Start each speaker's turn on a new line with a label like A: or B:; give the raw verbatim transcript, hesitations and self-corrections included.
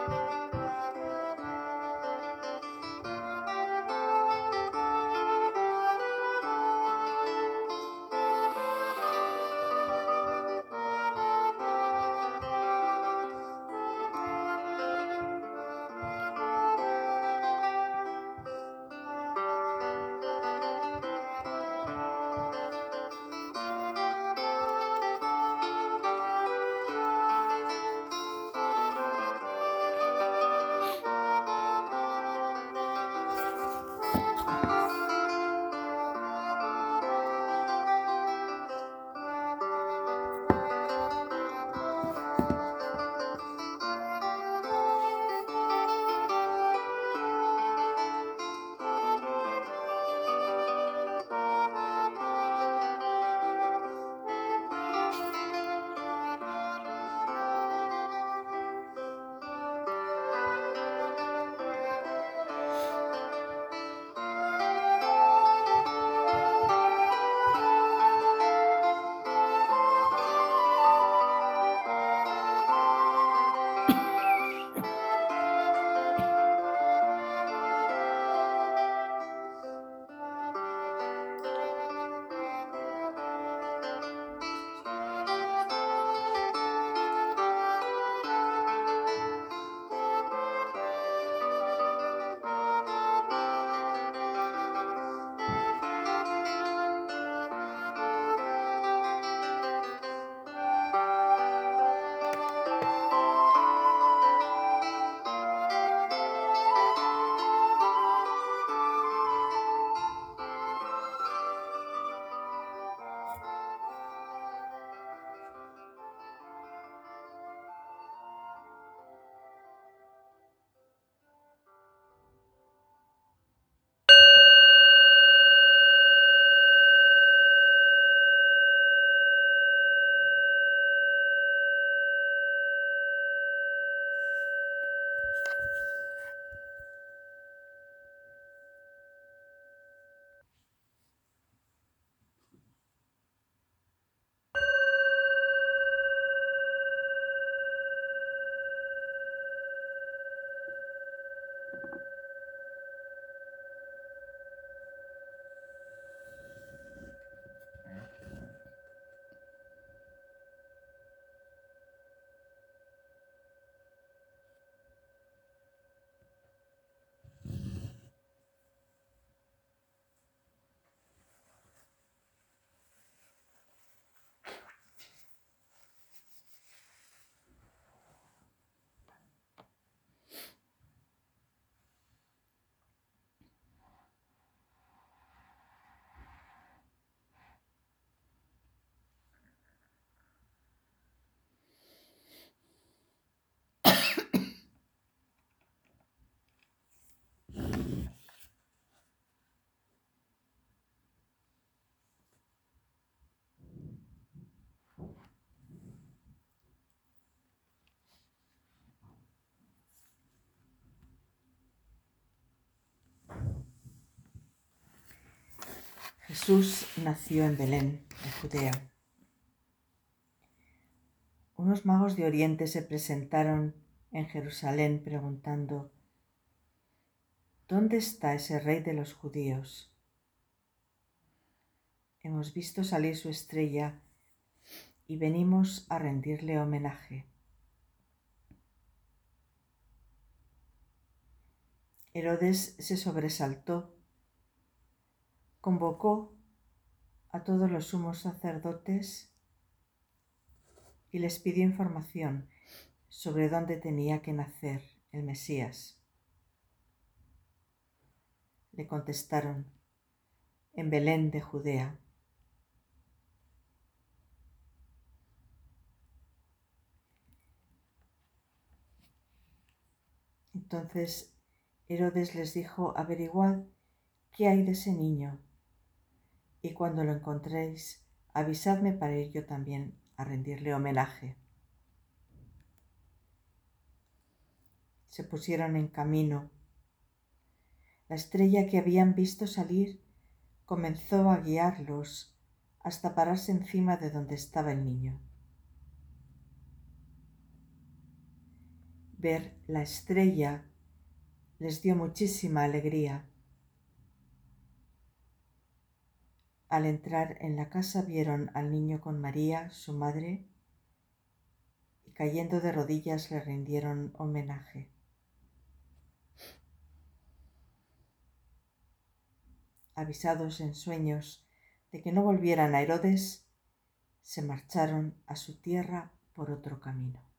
A: Jesús nació en Belén, de Judea. Unos magos de Oriente se presentaron en Jerusalén preguntando: ¿dónde está ese rey de los judíos? Hemos visto salir su estrella y venimos a rendirle homenaje. Herodes se sobresaltó, convocó a todos los sumos sacerdotes y les pidió información sobre dónde tenía que nacer el Mesías. Le contestaron: en Belén de Judea. Entonces Herodes les dijo: averiguad qué hay de ese niño, y cuando lo encontréis, avisadme para ir yo también a rendirle homenaje. Se pusieron en camino. La estrella que habían visto salir comenzó a guiarlos hasta pararse encima de donde estaba el niño. ver la estrella les dio muchísima alegría. Al entrar en la casa vieron al niño con María, su madre, y cayendo de rodillas le rindieron homenaje. Avisados en sueños de que no volvieran a Herodes, se marcharon a su tierra por otro camino.